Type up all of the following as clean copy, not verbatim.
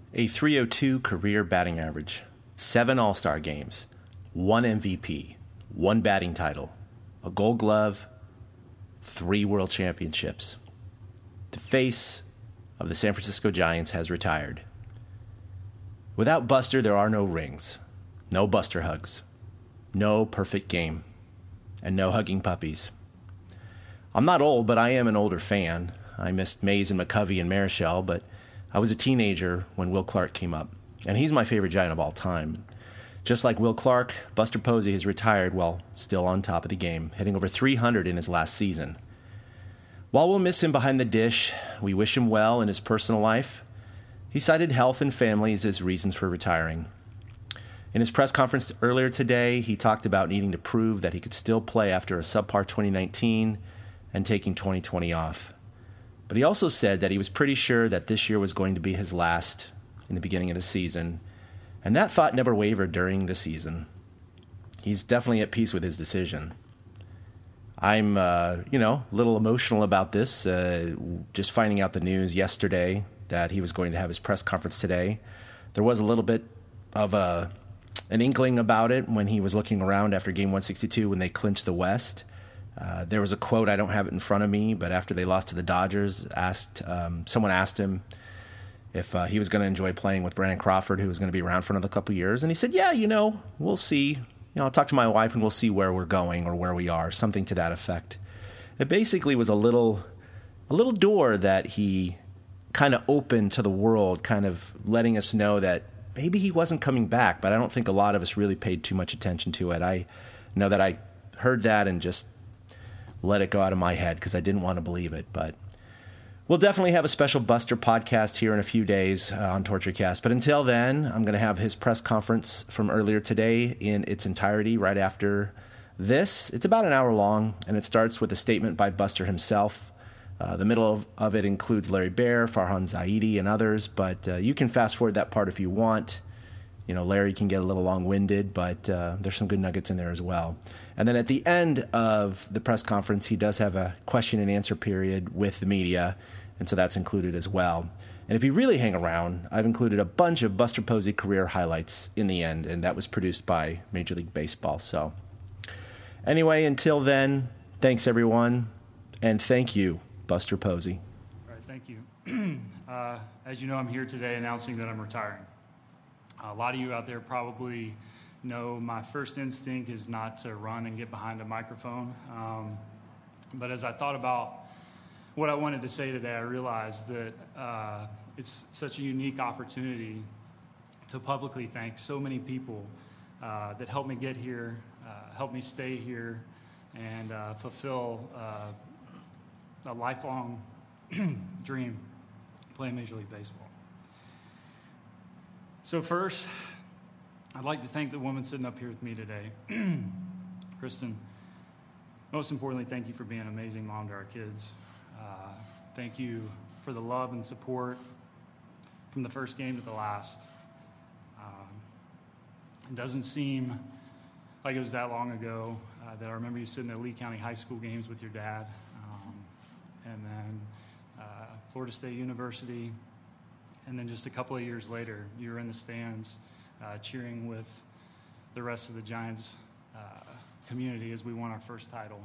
A .302 career batting average, 7 All-Star games, 1 MVP, 1 batting title, a Gold Glove, 3 World Championships. The face of the San Francisco Giants has retired. Without Buster, there are no rings, no Buster hugs, no perfect game, and no hugging puppies. I'm not old, but I am an older fan. I missed Mays and McCovey and Marichal, but I was a teenager when Will Clark came up, and he's my favorite Giant of all time. Just like Will Clark, Buster Posey has retired while still on top of the game, hitting over 300 in his last season. While we'll miss him behind the dish, we wish him well in his personal life. He cited health and family as his reasons for retiring. In his press conference earlier today, he talked about needing to prove that he could still play after a subpar 2019 and taking 2020 off. But he also said that he was pretty sure that this year was going to be his last in the beginning of the season, and that thought never wavered during the season. He's definitely at peace with his decision. I'm, a little emotional about this, just finding out the news yesterday that he was going to have his press conference today. There was a little bit of an inkling about it when he was looking around after Game 162 when they clinched the West. There was a quote, I don't have it in front of me, but after they lost to the Dodgers, someone asked him if he was going to enjoy playing with Brandon Crawford, who was going to be around for another couple years. And he said, yeah, we'll see. I'll talk to my wife and we'll see where we're going or where we are, something to that effect. It basically was a little door that he kind of opened to the world, kind of letting us know that maybe he wasn't coming back, but I don't think a lot of us really paid too much attention to it. I know that I heard that and just let it go out of my head because I didn't want to believe it. But we'll definitely have a special Buster podcast here in a few days on TortureCast. But until then, I'm going to have his press conference from earlier today in its entirety right after this. It's about an hour long, and it starts with a statement by Buster himself. The middle of it includes Larry Baer, Farhan Zaidi, and others, but you can fast forward that part if you want. Larry can get a little long-winded, but there's some good nuggets in there as well. And then at the end of the press conference, he does have a question and answer period with the media, and so that's included as well. And if you really hang around, I've included a bunch of Buster Posey career highlights in the end, and that was produced by Major League Baseball. So anyway, until then, thanks everyone, and thank you, Buster Posey. All right, thank you. As you know, I'm here today announcing that I'm retiring. A lot of you out there probably know my first instinct is not to run and get behind a microphone. But as I thought about what I wanted to say today, I realized that it's such a unique opportunity to publicly thank so many people that helped me get here, helped me stay here, and fulfill a lifelong dream, playing Major League Baseball. So first, I'd like to thank the woman sitting up here with me today, Kristen. Most importantly, thank you for being an amazing mom to our kids. Thank you for the love and support from the first game to the last. It doesn't seem like it was that long ago that I remember you sitting at Lee County High School games with your dad, and then Florida State University, and then just a couple of years later, you were in the stands cheering with the rest of the Giants community as we won our first title.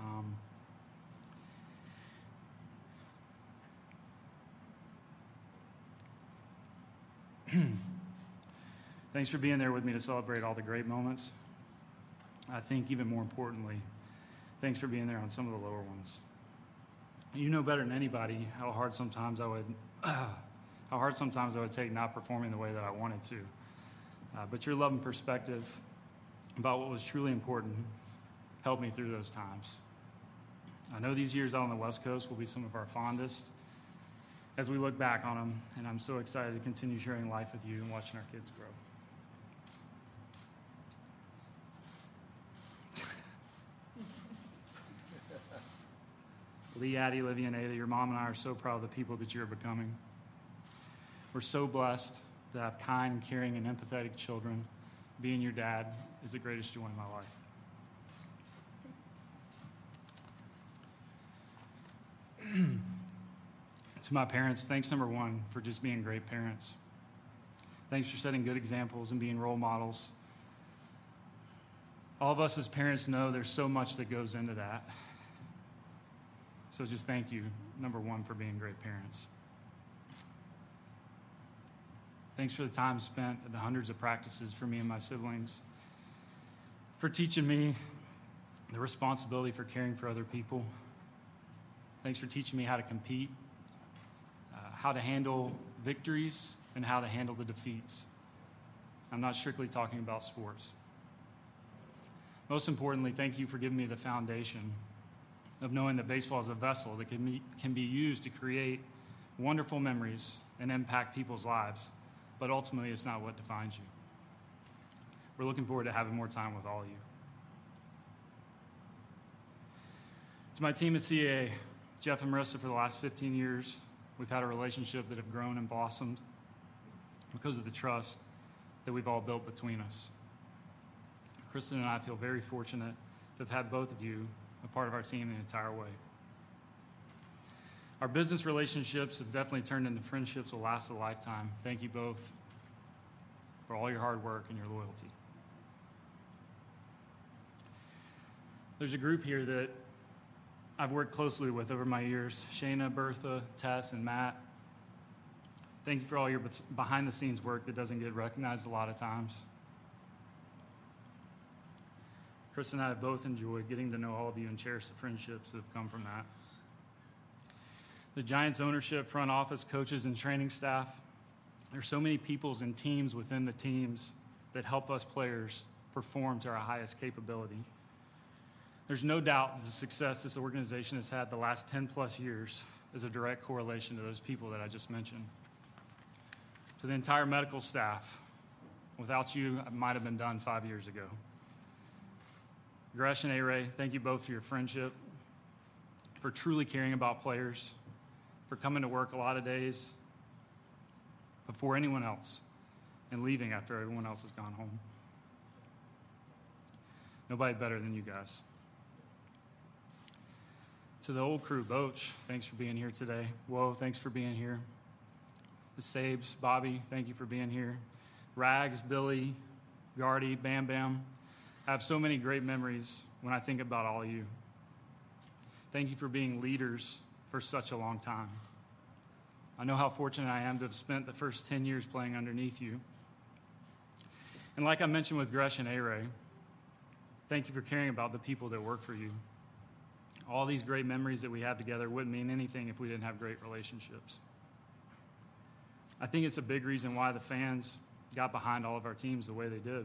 Thanks for being there with me to celebrate all the great moments. I think even more importantly, thanks for being there on some of the lower ones. You know better than anybody how hard sometimes I would take not performing the way that I wanted to. But your love and perspective about what was truly important helped me through those times. I know these years out on the West Coast will be some of our fondest as we look back on them, and I'm so excited to continue sharing life with you and watching our kids grow. Lee, Addie, Livia, and Ada, your mom and I are so proud of the people that you're becoming. We're so blessed to have kind, caring, and empathetic children. Being your dad is the greatest joy in my life. To my parents, thanks, number one, for just being great parents. Thanks for setting good examples and being role models. All of us as parents know there's so much that goes into that. So just thank you, number one, for being great parents. Thanks for the time spent at the hundreds of practices for me and my siblings, for teaching me the responsibility for caring for other people. Thanks for teaching me how to compete, how to handle victories, and how to handle the defeats. I'm not strictly talking about sports. Most importantly, thank you for giving me the foundation of knowing that baseball is a vessel that can be used to create wonderful memories and impact people's lives, but ultimately it's not what defines you. We're looking forward to having more time with all of you. To my team at CAA, Jeff and Marissa, for the last 15 years, we've had a relationship that have grown and blossomed because of the trust that we've all built between us. Kristen and I feel very fortunate to have had both of you a part of our team the entire way. Our business relationships have definitely turned into friendships that will last a lifetime. Thank you both for all your hard work and your loyalty. There's a group here that I've worked closely with over my years: Shayna, Bertha, Tess, and Matt. Thank you for all your behind-the-scenes work that doesn't get recognized a lot of times. Chris and I have both enjoyed getting to know all of you and cherish the friendships that have come from that. The Giants ownership, front office, coaches, and training staff. There's so many peoples and teams within the teams that help us players perform to our highest capability. There's no doubt that the success this organization has had the last 10 plus years is a direct correlation to those people that I just mentioned. To the entire medical staff, without you, it might have been done 5 years ago. Gresh and A-Ray, thank you both for your friendship, for truly caring about players, for coming to work a lot of days before anyone else and leaving after everyone else has gone home. Nobody better than you guys. To the old crew, Boach, thanks for being here today. Whoa, thanks for being here. The Sabes, Bobby, thank you for being here. Rags, Billy, Gardy, Bam Bam. I have so many great memories when I think about all of you. Thank you for being leaders for such a long time. I know how fortunate I am to have spent the first 10 years playing underneath you. And like I mentioned with Gresh and A-Ray, thank you for caring about the people that work for you. All these great memories that we have together wouldn't mean anything if we didn't have great relationships. I think it's a big reason why the fans got behind all of our teams the way they did.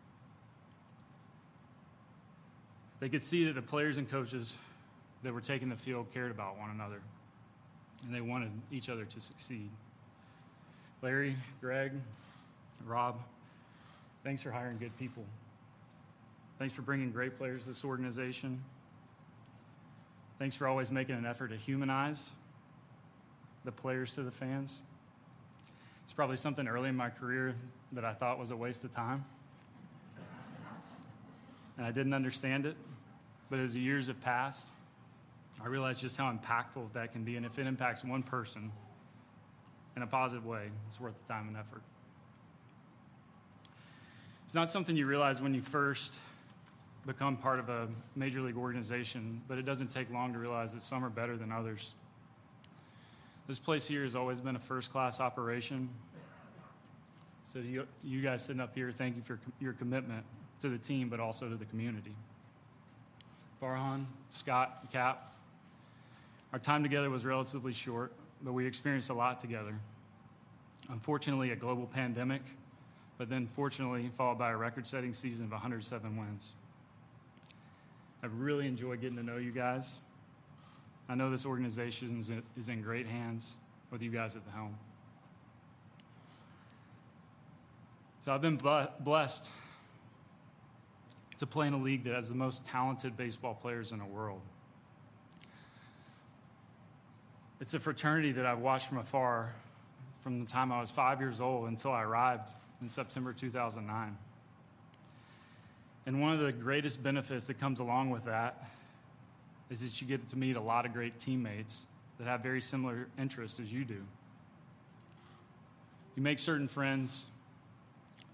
They could see that the players and coaches that were taking the field cared about one another, and they wanted each other to succeed. Larry, Greg, Rob, thanks for hiring good people. Thanks for bringing great players to this organization. Thanks for always making an effort to humanize the players to the fans. It's probably something early in my career that I thought was a waste of time. And I didn't understand it. But as the years have passed, I realized just how impactful that can be. And if it impacts one person in a positive way, it's worth the time and effort. It's not something you realize when you first become part of a major league organization, but it doesn't take long to realize that some are better than others. This place here has always been a first-class operation. So to you guys sitting up here, thank you for your commitment to the team, but also to the community. Farhan, Scott, Cap, our time together was relatively short, but we experienced a lot together. Unfortunately, a global pandemic, but then fortunately followed by a record-setting season of 107 wins. I've really enjoyed getting to know you guys. I know this organization is in great hands with you guys at the helm. So I've been blessed to play in a league that has the most talented baseball players in the world. It's a fraternity that I've watched from afar from the time I was 5 years old until I arrived in September 2009. And one of the greatest benefits that comes along with that is that you get to meet a lot of great teammates that have very similar interests as you do. You make certain friends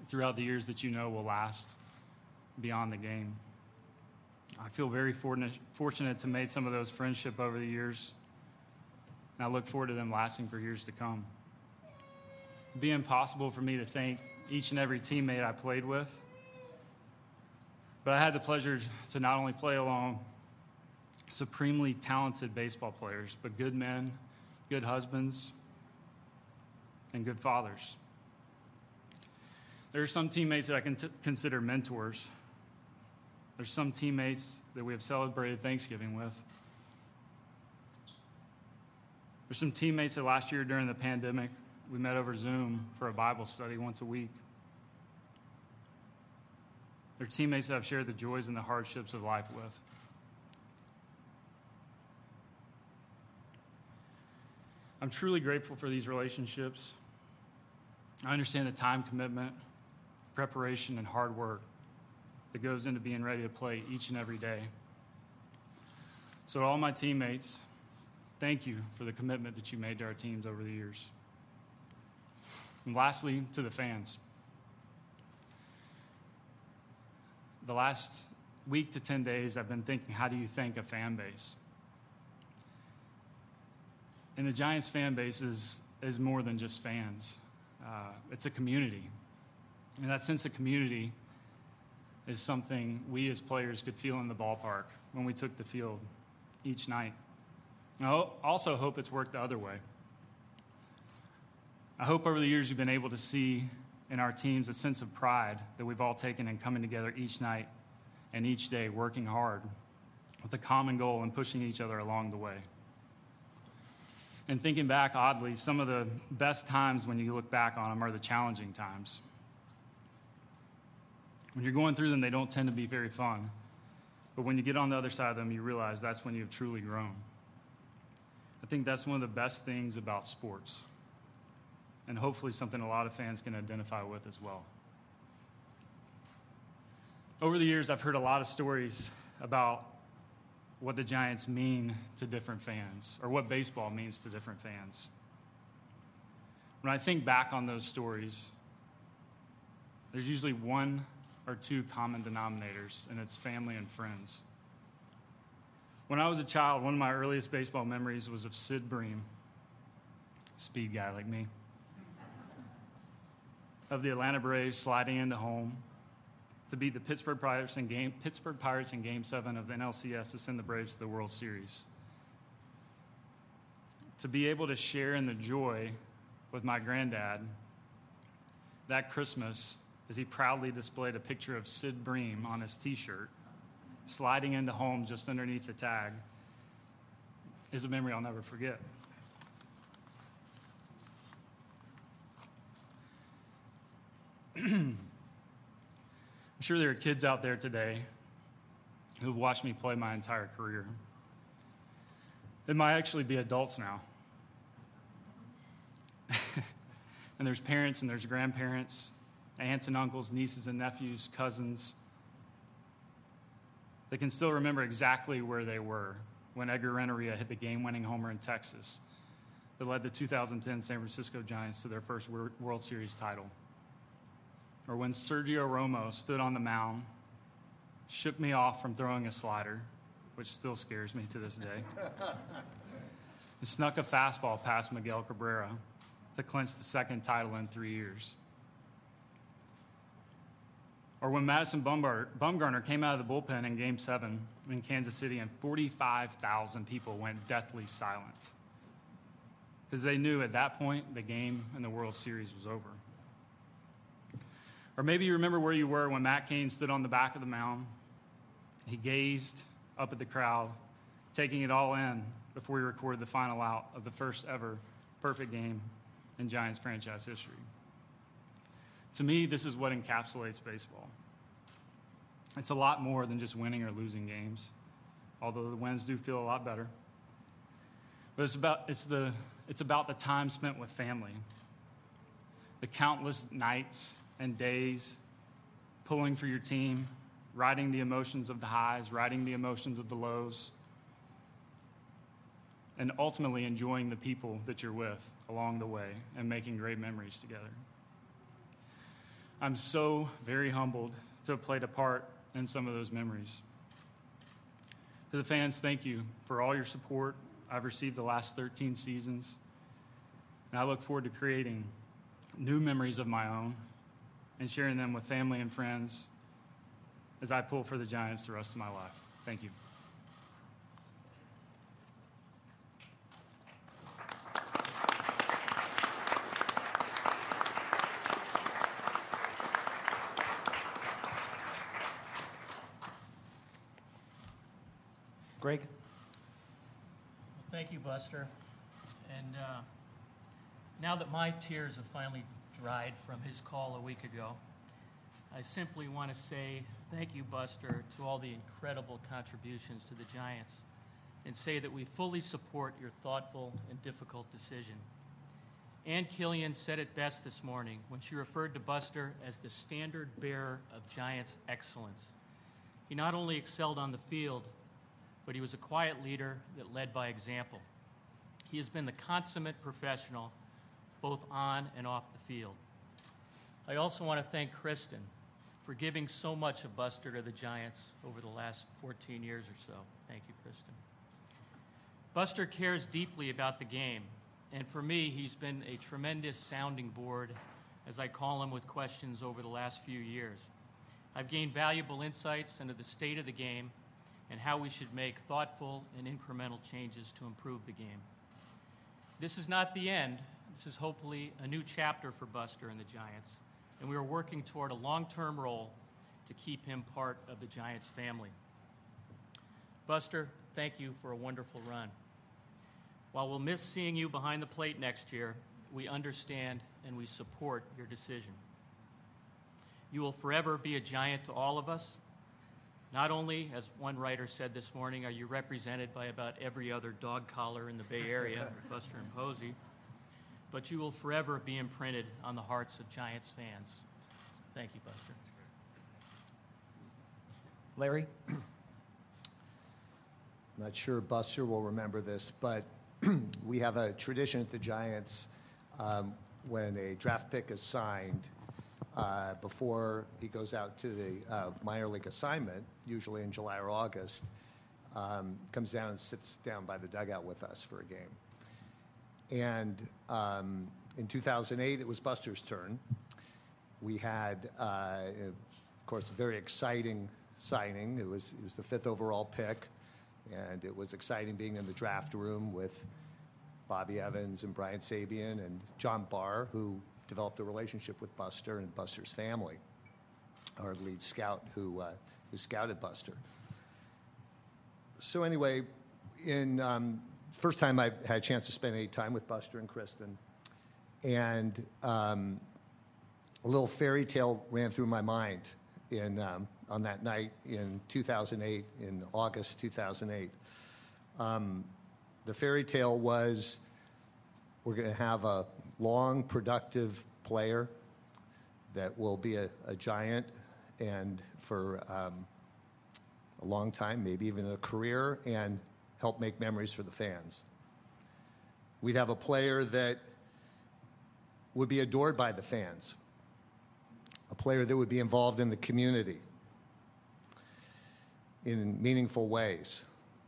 throughout the years that you know will last beyond the game. I feel very fortunate to make some of those friendships over the years, and I look forward to them lasting for years to come. It'd be impossible for me to thank each and every teammate I played with, but I had the pleasure to not only play along supremely talented baseball players, but good men, good husbands, and good fathers. There are some teammates that I can consider mentors. There's some teammates that we have celebrated Thanksgiving with. There's some teammates that last year during the pandemic, we met over Zoom for a Bible study once a week. There are teammates that I've shared the joys and the hardships of life with. I'm truly grateful for these relationships. I understand the time commitment, preparation, and hard work that goes into being ready to play each and every day. So to all my teammates, thank you for the commitment that you made to our teams over the years. And lastly, to the fans. The last week to 10 days, I've been thinking, how do you thank a fan base? And the Giants fan base is more than just fans. It's a community. And that sense of community is something we as players could feel in the ballpark when we took the field each night. I also hope it's worked the other way. I hope over the years you've been able to see in our teams a sense of pride that we've all taken in coming together each night and each day, working hard with a common goal and pushing each other along the way. And thinking back, oddly, some of the best times when you look back on them are the challenging times. When you're going through them, they don't tend to be very fun. But when you get on the other side of them, you realize that's when you've truly grown. I think that's one of the best things about sports, and hopefully something a lot of fans can identify with as well. Over the years, I've heard a lot of stories about what the Giants mean to different fans, or what baseball means to different fans. When I think back on those stories, there's usually one or two common denominators, and it's family and friends. When I was a child, one of my earliest baseball memories was of Sid Bream, speed guy like me, of the Atlanta Braves sliding into home to beat the Pittsburgh Pirates in Game 7 of the NLCS to send the Braves to the World Series. To be able to share in the joy with my granddad that Christmas as he proudly displayed a picture of Sid Bream on his T-shirt, sliding into home just underneath the tag, is a memory I'll never forget. I'm sure there are kids out there today who've watched me play my entire career. It might actually be adults now. And there's parents and there's grandparents, aunts and uncles, nieces and nephews, cousins. They can still remember exactly where they were when Edgar Renteria hit the game-winning homer in Texas that led the 2010 San Francisco Giants to their first World Series title. Or when Sergio Romo stood on the mound, shook me off from throwing a slider, which still scares me to this day, and snuck a fastball past Miguel Cabrera to clinch the second title in 3 years. Or when Madison Bumgarner came out of the bullpen in Game 7 in Kansas City and 45,000 people went deathly silent because they knew at that point the game and the World Series was over. Or maybe you remember where you were when Matt Cain stood on the back of the mound. He gazed up at the crowd, taking it all in before he recorded the final out of the first ever perfect game in Giants franchise history. To me, this is what encapsulates baseball. It's a lot more than just winning or losing games, although the wins do feel a lot better. But it's about the time spent with family, the countless nights and days pulling for your team, riding the emotions of the highs, riding the emotions of the lows, and ultimately enjoying the people that you're with along the way and making great memories together. I'm so very humbled to have played a part in some of those memories. To the fans, thank you for all your support I've received the last 13 seasons. And I look forward to creating new memories of my own and sharing them with family and friends as I pull for the Giants the rest of my life. Thank you. Greg? Thank you, Buster. And now that my tears have finally dried from his call a week ago, I simply want to say thank you, Buster, to all the incredible contributions to the Giants, and say that we fully support your thoughtful and difficult decision. Ann Killian said it best this morning when she referred to Buster as the standard bearer of Giants excellence. He not only excelled on the field, but he was a quiet leader that led by example. He has been the consummate professional, both on and off the field. I also want to thank Kristen for giving so much of Buster to the Giants over the last 14 years or so. Thank you, Kristen. Buster cares deeply about the game, and for me, he's been a tremendous sounding board, as I call him, with questions over the last few years. I've gained valuable insights into the state of the game and how we should make thoughtful and incremental changes to improve the game. This is not the end. This is hopefully a new chapter for Buster and the Giants, and we are working toward a long-term role to keep him part of the Giants family. Buster, thank you for a wonderful run. While we'll miss seeing you behind the plate next year, we understand and we support your decision. You will forever be a Giant to all of us. Not only, as one writer said this morning, are you represented by about every other dog collar in the Bay Area, Buster and Posey, but you will forever be imprinted on the hearts of Giants fans. Thank you, Buster. Larry? I'm not sure Buster will remember this, but we have a tradition at the Giants when a draft pick is signed, before he goes out to the minor league assignment, usually in July or August, comes down and sits down by the dugout with us for a game. And in 2008, it was Buster's turn. We had, of course, a very exciting signing. It was the 5th overall pick, and it was exciting being in the draft room with Bobby Evans and Brian Sabian and John Barr, who developed a relationship with Buster and Buster's family, our lead scout who scouted Buster. So anyway, in first time I had a chance to spend any time with Buster and Kristen, and a little fairy tale ran through my mind on that night in 2008, in August 2008. The fairy tale was, we're going to have a long, productive player that will be a Giant, and for a long time, maybe even a career, and help make memories for the fans. We'd have a player that would be adored by the fans, a player that would be involved in the community in meaningful ways,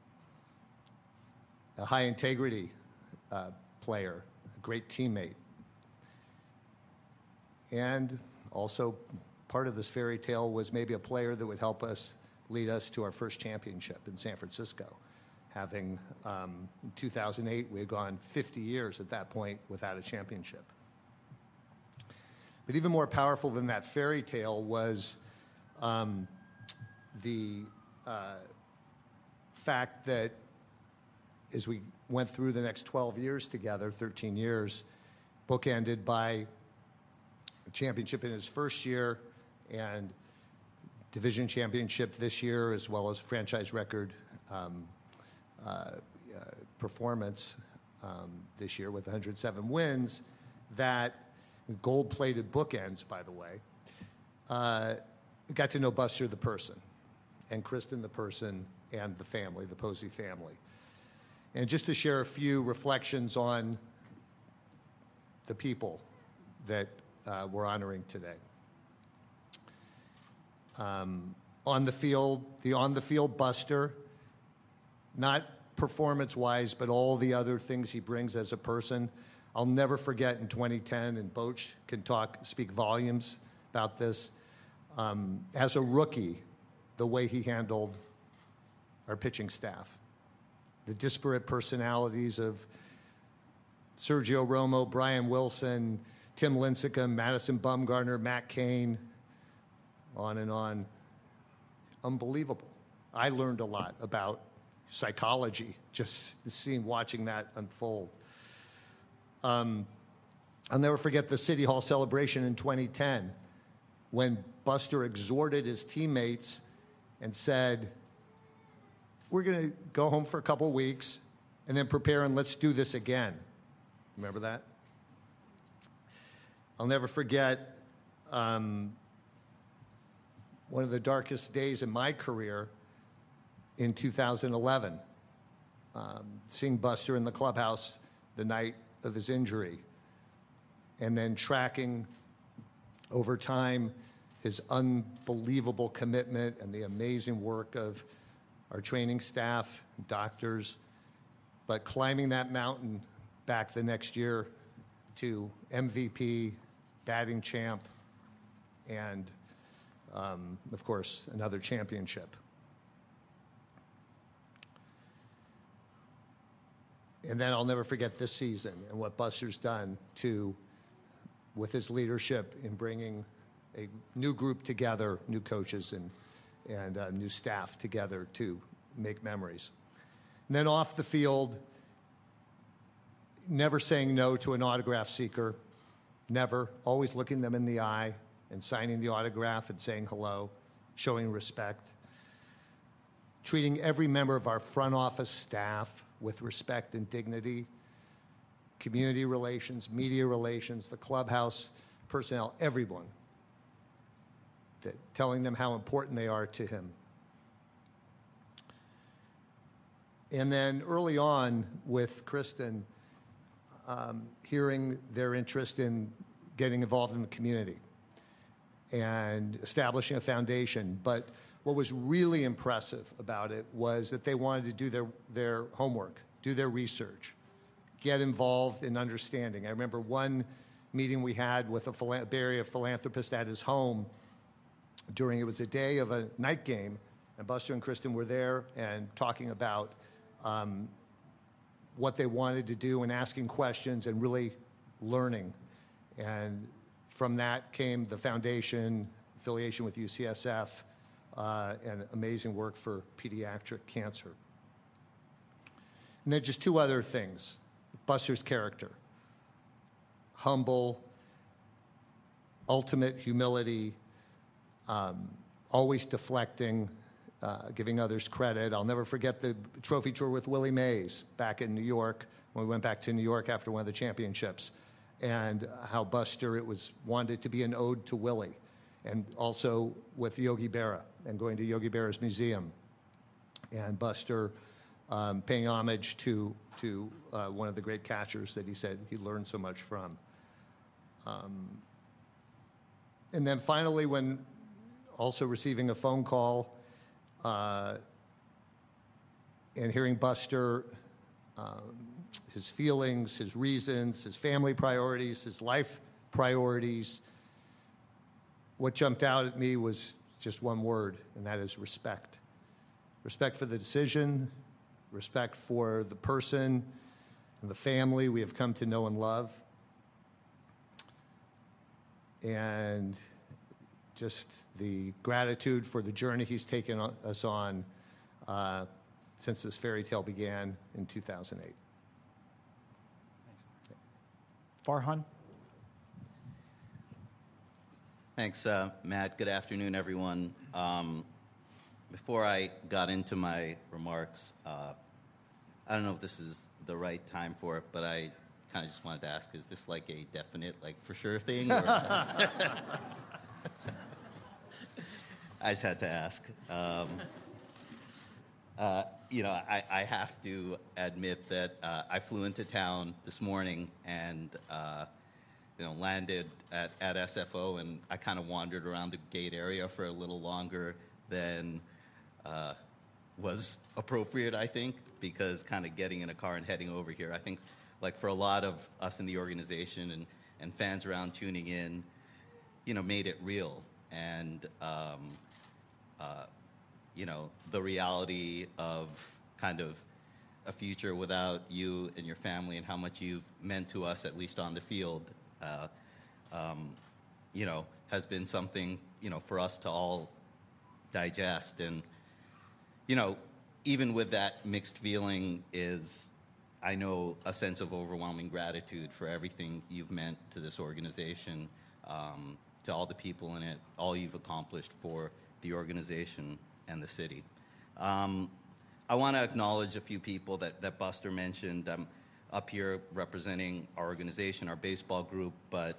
a high integrity player, a great teammate. And also part of this fairy tale was maybe a player that would help us lead us to our first championship in San Francisco. Having, in 2008, we had gone 50 years at that point without a championship. But even more powerful than that fairy tale was the fact that as we went through the next 12 years together, 13 years, bookended by a championship in his first year and division championship this year, as well as franchise record performance this year with 107 wins, that gold-plated bookends, by the way, got to know Buster the person, and Kristen the person, and the family, the Posey family. And just to share a few reflections on the people that we're honoring today. On the field Buster, not performance-wise, but all the other things he brings as a person. I'll never forget in 2010, and Boch can speak volumes about this. As a rookie, the way he handled our pitching staff, the disparate personalities of Sergio Romo, Brian Wilson, Tim Lincecum, Madison Bumgarner, Matt Cain, on and on. Unbelievable. I learned a lot about psychology just watching that unfold. I'll never forget the City Hall celebration in 2010 when Buster exhorted his teammates and said, we're going to go home for a couple of weeks and then prepare and let's do this again. Remember that? I'll never forget one of the darkest days in my career in 2011, seeing Buster in the clubhouse the night of his injury, and then tracking over time his unbelievable commitment and the amazing work of our training staff, doctors, but climbing that mountain back the next year to MVP, batting champ, and, of course, another championship. And then I'll never forget this season and what Buster's done with his leadership in bringing a new group together, new coaches and new staff together to make memories. And then off the field, never saying no to an autograph seeker, never, always looking them in the eye and signing the autograph and saying hello, showing respect. Treating every member of our front office staff with respect and dignity, community relations, media relations, the clubhouse personnel, everyone, telling them how important they are to him. And then early on with Kristen, hearing their interest in getting involved in the community and establishing a foundation. But what was really impressive about it was that they wanted to do their homework, do their research, get involved in understanding. I remember one meeting we had with a Bay Area philanthropist at his home it was a day of a night game, and Buster and Kristen were there and talking about what they wanted to do and asking questions and really learning. And from that came the foundation, affiliation with UCSF, and amazing work for pediatric cancer. And then just two other things. Buster's character. Humble, ultimate humility, always deflecting, giving others credit. I'll never forget the trophy tour with Willie Mays back in New York, when we went back to New York after one of the championships, and how Buster, wanted to be an ode to Willie. And also with Yogi Berra and going to Yogi Berra's museum. And Buster paying homage to one of the great catchers that he said he learned so much from. And then finally, when also receiving a phone call and hearing Buster, his feelings, his reasons, his family priorities, his life priorities, what jumped out at me was just one word, and that is respect. Respect for the decision, respect for the person and the family we have come to know and love, and just the gratitude for the journey he's taken us on since this fairy tale began in 2008. Farhan? Thanks, Matt. Good afternoon, everyone. Before I got into my remarks, I don't know if this is the right time for it, but I kind of just wanted to ask, is this like a definite, for sure thing? Or I just had to ask. I have to admit that I flew into town this morning, and landed at SFO, and I kind of wandered around the gate area for a little longer than was appropriate, I think, because kind of getting in a car and heading over here, I think, like for a lot of us in the organization and fans around tuning in, made it real. And, the reality of kind of a future without you and your family and how much you've meant to us, at least on the field, has been something, for us to all digest. And, even with that mixed feeling is, I know, a sense of overwhelming gratitude for everything you've meant to this organization, to all the people in it, all you've accomplished for the organization and the city. I want to acknowledge a few people that Buster mentioned. I'm up here representing our organization, our baseball group, but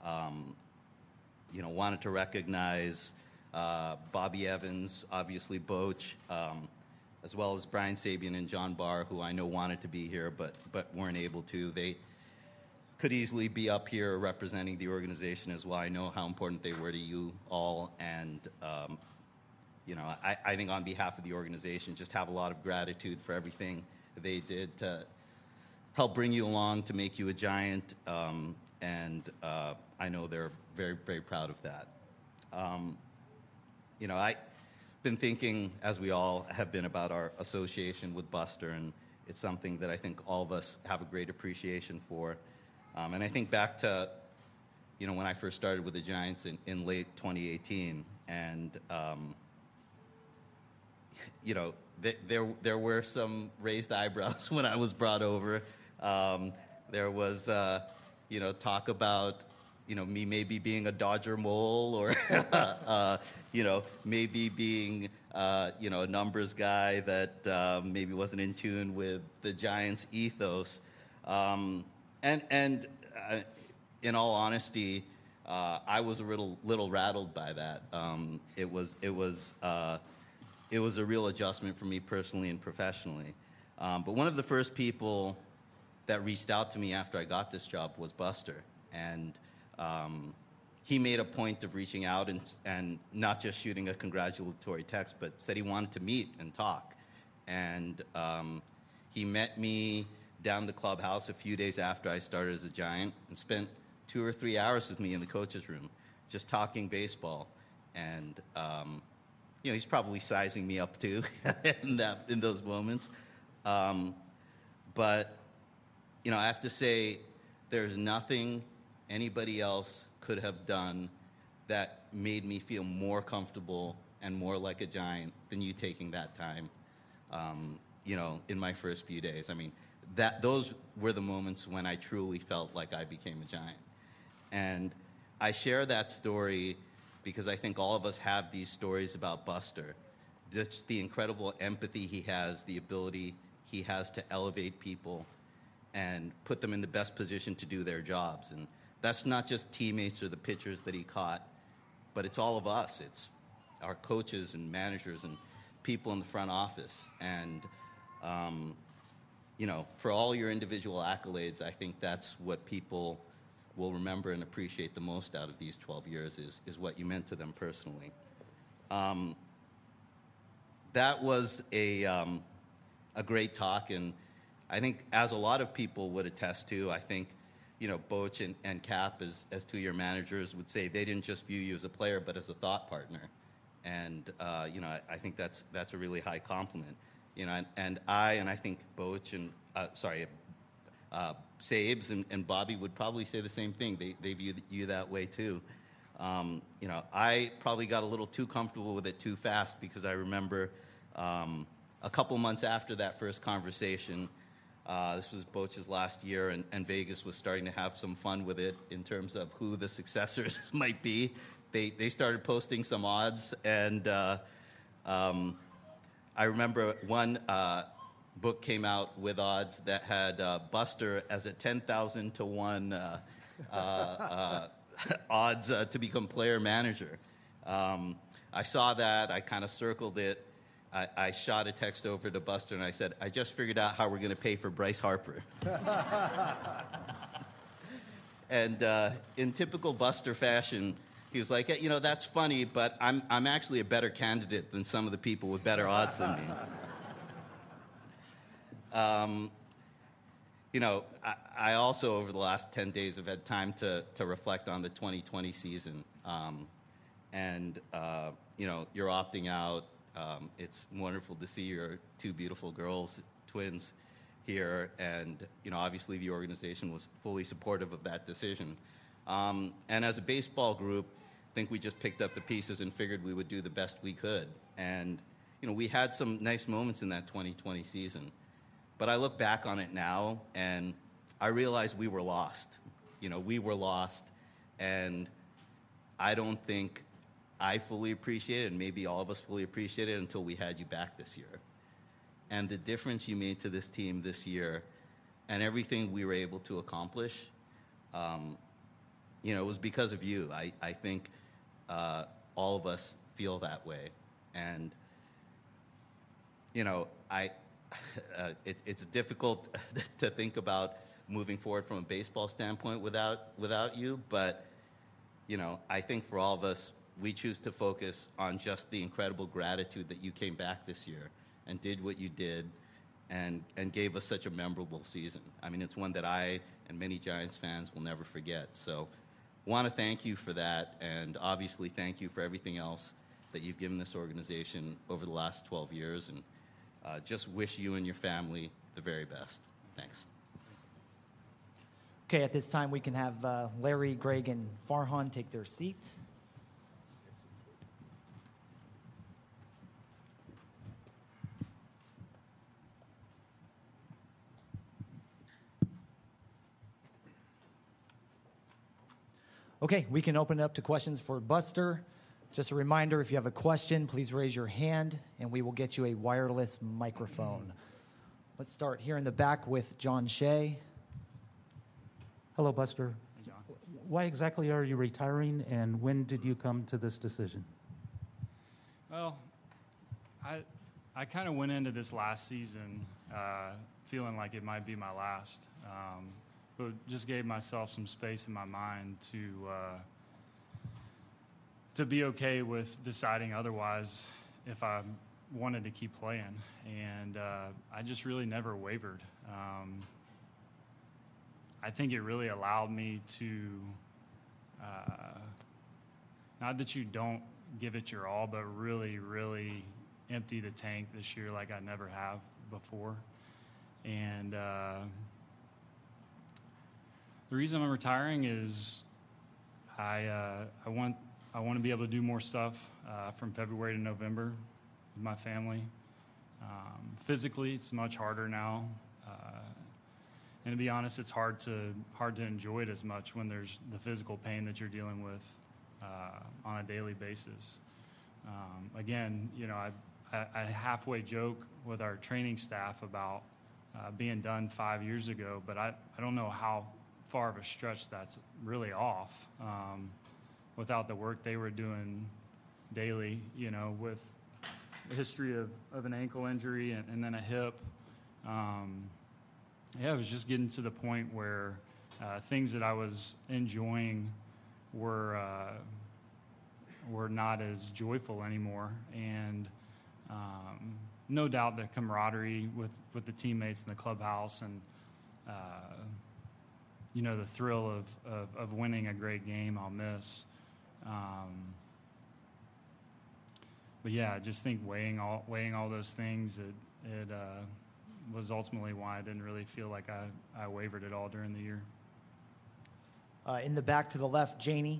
wanted to recognize Bobby Evans, obviously Boch, as well as Brian Sabian and John Barr, who I know wanted to be here but weren't able to. They could easily be up here representing the organization as well. I know how important they were to you all, and I think on behalf of the organization, just have a lot of gratitude for everything they did to help bring you along, to make you a Giant, and I know they're very, very proud of that. I've been thinking, as we all have been, about our association with Buster, and it's something that I think all of us have a great appreciation for. And I think back to, when I first started with the Giants in late 2018, and there were some raised eyebrows when I was brought over. There was, talk about, me maybe being a Dodger mole, or, maybe being, a numbers guy that maybe wasn't in tune with the Giants' ethos. And in all honesty, I was a little rattled by that. It was a real adjustment for me personally and professionally. But one of the first people that reached out to me after I got this job was Buster. And he made a point of reaching out and not just shooting a congratulatory text, but said he wanted to meet and talk. And he met me down the clubhouse a few days after I started as a Giant and spent 2 or 3 hours with me in the coach's room, just talking baseball. And he's probably sizing me up too in those moments. But I have to say, there's nothing anybody else could have done that made me feel more comfortable and more like a Giant than you taking that time, in my first few days. I mean, those were the moments when I truly felt like I became a Giant. And I share that story because I think all of us have these stories about Buster. Just the incredible empathy he has, the ability he has to elevate people and put them in the best position to do their jobs. And that's not just teammates or the pitchers that he caught, but it's all of us. It's our coaches and managers and people in the front office. And, for all your individual accolades, I think that's what people will remember and appreciate the most out of these 12 years is what you meant to them personally. That was a great talk, and I think, as a lot of people would attest to, I think, Boch and Cap, as two of your managers, would say they didn't just view you as a player, but as a thought partner. And, I think that's a really high compliment. And I think Boch and, Sabes and Bobby would probably say the same thing. They view you that way, too. I probably got a little too comfortable with it too fast, because I remember a couple months after that first conversation, this was Boch's last year, and Vegas was starting to have some fun with it in terms of who the successors might be. They started posting some odds, and I remember one book came out with odds that had Buster as a 10,000 to 1 odds to become player manager. I saw that. I kind of circled it. I shot a text over to Buster, and I said, I just figured out how we're going to pay for Bryce Harper. And in typical Buster fashion, he was like, you know, that's funny, but I'm actually a better candidate than some of the people with better odds than me. You know, I also, over the last 10 days, have had time to reflect on the 2020 season. You know, you're opting out. It's wonderful to see your two beautiful girls, twins, here. And, you know, obviously the organization was fully supportive of that decision. And as a baseball group, I think we just picked up the pieces and figured we would do the best we could. And, you know, we had some nice moments in that 2020 season. But I look back on it now, and I realize we were lost. You know, we were lost. And I don't think I fully appreciate it, and maybe all of us fully appreciate it until we had you back this year. And the difference you made to this team this year and everything we were able to accomplish, you know, it was because of you. I think all of us feel that way. And, you know, it's difficult to think about moving forward from a baseball standpoint without you. But, you know, I think for all of us, we choose to focus on just the incredible gratitude that you came back this year and did what you did and gave us such a memorable season. I mean, it's one that I and many Giants fans will never forget. So want to thank you for that, and obviously thank you for everything else that you've given this organization over the last 12 years, and just wish you and your family the very best. Thanks. Okay, at this time we can have Larry, Greg, and Farhan take their seats. Okay, we can open it up to questions for Buster. Just a reminder, if you have a question, please raise your hand, and we will get you a wireless microphone. Let's start here in the back with John Shea. Hello, Buster. Hey, John. Why exactly are you retiring, and when did you come to this decision? Well, I kind of went into this last season feeling like it might be my last, but just gave myself some space in my mind to be okay with deciding otherwise if I wanted to keep playing. And I just really never wavered. I think it really allowed me to, not that you don't give it your all, but really, really empty the tank this year like I never have before. And the reason I'm retiring is I want to be able to do more stuff from February to November with my family. Physically, it's much harder now, and to be honest, it's hard to enjoy it as much when there's the physical pain that you're dealing with on a daily basis. Again, you know, I halfway joke with our training staff about being done 5 years ago, but I don't know how far of a stretch that's really off without the work they were doing daily, you know, with the history of an ankle injury and then a hip. It was just getting to the point where things that I was enjoying were not as joyful anymore. And no doubt the camaraderie with the teammates in the clubhouse and you know, the thrill of winning a great game I'll miss. But yeah, I just think weighing all those things, it was ultimately why I didn't really feel like I wavered at all during the year. In the back to the left, Janie.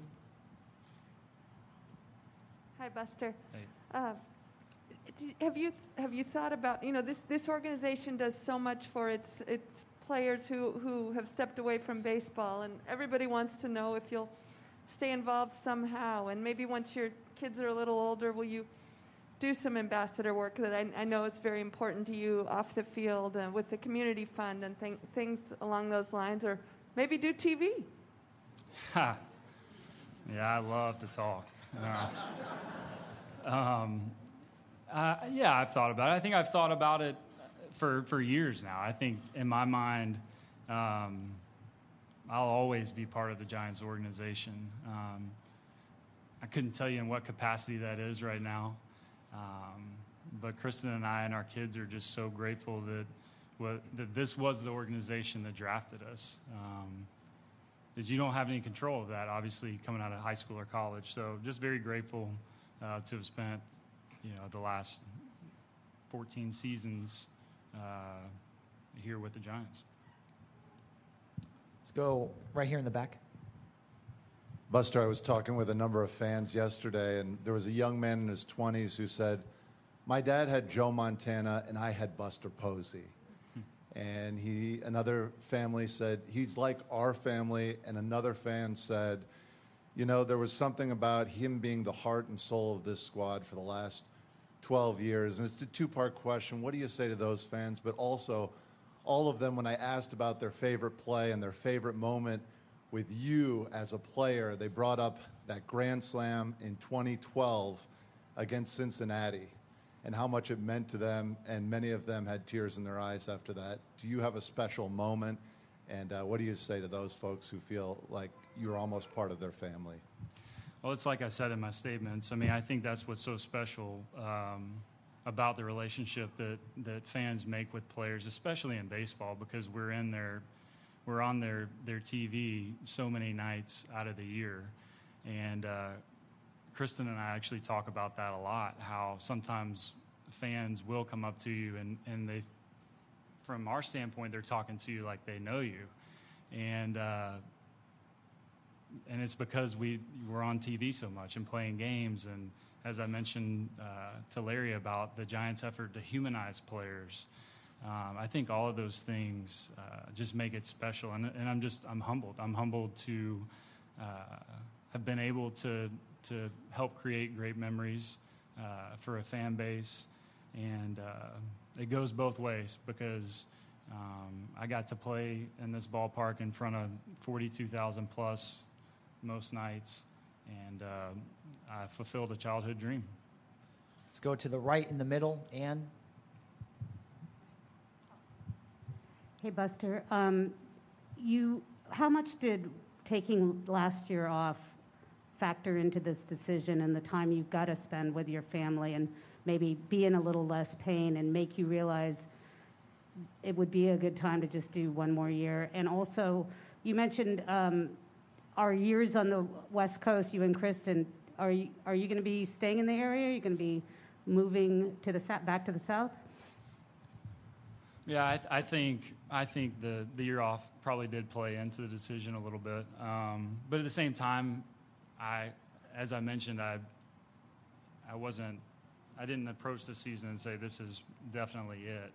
Hi, Buster. Hey. Have you thought about, you know, this organization does so much for its players who have stepped away from baseball, and everybody wants to know if you'll stay involved somehow, and maybe once your kids are a little older, will you do some ambassador work that I know is very important to you off the field with the community fund and things along those lines, or maybe do TV? Yeah, I love to talk. Yeah, I've thought about it. I think I've thought about it for years now. I think in my mind, I'll always be part of the Giants organization. I couldn't tell you in what capacity that is right now, but Kristen and I and our kids are just so grateful that this was the organization that drafted us. Is you don't have any control of that, obviously, coming out of high school or college. So just very grateful to have spent, the last 14 seasons here with the Giants. Let's go right here in the back. Buster, I was talking with a number of fans yesterday, and there was a young man in his 20s who said, my dad had Joe Montana, and I had Buster Posey. And another family said, he's like our family, and another fan said, there was something about him being the heart and soul of this squad for the last 12 years. And it's a two-part question. What do you say to those fans? But also, all of them, when I asked about their favorite play and their favorite moment with you as a player, they brought up that grand slam in 2012 against Cincinnati and how much it meant to them, and many of them had tears in their eyes after that. Do you have a special moment, and what do you say to those folks who feel like you're almost part of their family? Well, it's like I said in my statements. I mean, I think that's what's so special about the relationship that fans make with players, especially in baseball, because we're on their TV so many nights out of the year. And Kristen and I actually talk about that a lot, how sometimes fans will come up to you and they, from our standpoint, they're talking to you like they know you. And it's because we're on TV so much and playing games. And as I mentioned to Larry about the Giants' effort to humanize players, I think all of those things just make it special. And I'm humbled. I'm humbled to have been able to help create great memories for a fan base. And it goes both ways because I got to play in this ballpark in front of 42,000 plus most nights, and I fulfilled a childhood dream. Let's go to the right in the middle. Ann? Hey, Buster. How much did taking last year off factor into this decision and the time you've got to spend with your family and maybe be in a little less pain and make you realize it would be a good time to just do one more year? And also, you mentioned our years on the West Coast, you and Kristen. Are you going to be staying in the area? Are you going to be moving to back to the South? Yeah, I think the year off probably did play into the decision a little bit. But at the same time, as I mentioned, I didn't approach the season and say this is definitely it.